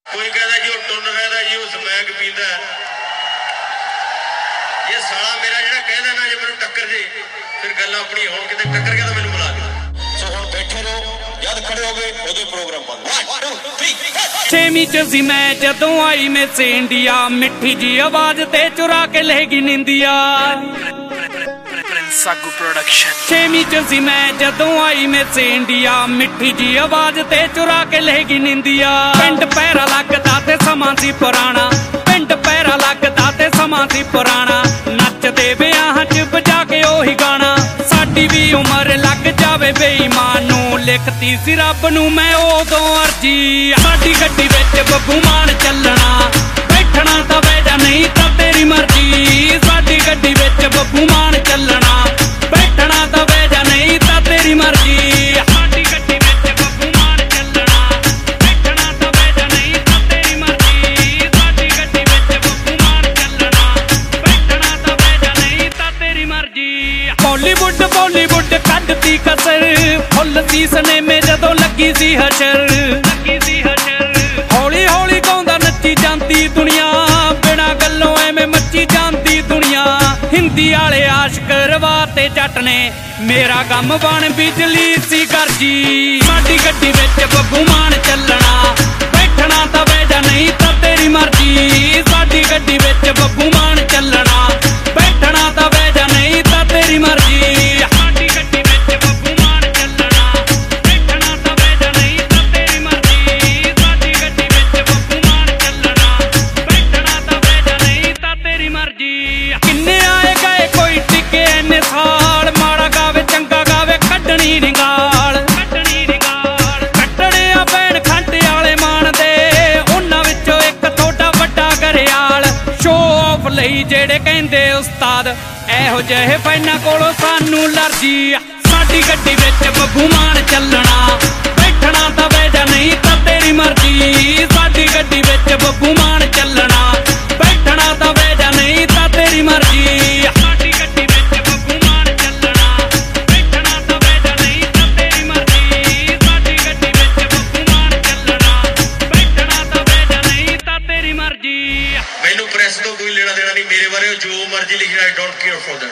कोई कहता जी वो टुन कहता जी वो समैक पींदा ये साला मेरा ਜਿਹੜਾ कहदा ना जे मैनू टक्कर जे फिर गल्लां अपनी होण किते टक्कर गया तो मैनू बुला के सो हुण बैठे रहो जद खड़े हो गए उदे प्रोग्राम बंद 1 2 3 छेवीं च सी मैं जदों आई मिस इंडिया मिठी जी आवाज ते चुरा के लेगी निंदिया सागू प्रोडक्शन। छेवीं च सी मैं जदों आई मिस इंडिया मिठी जी आवाज ते चुरा के लेगी निंदिया पिंड पैरा लगदा ते समां सी पुराना पिंड पैरा लगदा ते समां सी पुराना नचदे विआहां च बजा के ओही गाना साडी भी उमर लग जावे बेईमान नूं लिखती सी रब नूं मैं उदों अर्जी साडी गड्डी विच बब्बू मान चलना बैठना तां बह जा नहीं तां तेरी मर्जी साडी गड्डी विच बब्बू मान चलना बैठना तां बह जा नहीं तां तेरी मर्जी साडी गड्डी विच बब्बू मान चलना बैठना तां बह जा नहीं तां तेरी मर्जी साडी गड्डी विच बब्बू मान चलना बैठना तां बह जा नहीं तां तेरी मर्जी बॉलीवुड कड्डती कसर फुल सी सनेमे जदों लगी सी हशर हौली हौली गाउंदा नच्ची जांदी दुनिया बिना गल्लों एवें मच्ची जांदी दुनिया हिंदी वाले आशिक रवाते जट ने मेरा गम बन बिजली सी गरजी साडी गड्डी विच बब्बू मान चलना बैठना तां बह जा नहीं तां तेरी मर्जी साडी गड्डी विच बब्बू मान चलना बैठना तां बह जा नहीं तां तेरी मर्जी ਜਿਹੜੇ ਕਹਿੰਦੇ ਉਸਤਾਦ ਇਹੋ ਜਿਹੇ ਫੈਨਾਂ ਕੋਲੋਂ ਸਾਨੂੰ ਅਲਰਜੀ ਸਾਡੀ ਗੱਡੀ ਵਿੱਚ ਬੱਬੂ ਮਾਨ ਚੱਲਣਾ ਬੈਠਣਾ ਤਾਂ ਬਹਿ ਜਾ ਨਹੀਂ ਤਾਂ ਤੇਰੀ ਮਰਜ਼ੀ ਸਾਡੀ ਗੱਡੀ ਵਿੱਚ ਬੱਬੂ ਮਾਨ ਚੱਲਣਾ ਬੈਠਣਾ ਤਾਂ ਬਹਿ ਜਾ ਨਹੀਂ ਤਾਂ ਤੇਰੀ ਮਰਜ਼ੀ ਸਾਡੀ ਗੱਡੀ ਵਿੱਚ ਬੱਬੂ ਮਾਨ ਚੱਲਣਾ ਬੈਠਣਾ ਤਾਂ ਬਹਿ ਜਾ ਨਹੀਂ ਤਾਂ ਤੇਰੀ ਮਰਜ਼ੀ ਸਾਡੀ ਗੱਡੀ ਵਿੱਚ ਬੱਬੂ ਮਾਨ ਚੱਲਣਾ ਬੈਠਣਾ ਤਾਂ ਬਹਿ ਜਾ ਨਹੀਂ ਤਾਂ ਤੇਰੀ ਮਰਜ਼ੀ ਮੈਨੂੰ ਪ੍ਰੈਸ ਤੋਂ ਕੋਈ ਲੈਣਾ ਦੇਣਾ ਨਹੀਂ ਮੇਰੇ ਬਾਰੇ ਜੋ ਮਰਜ਼ੀ ਲਿਖਣਾ I don't care for that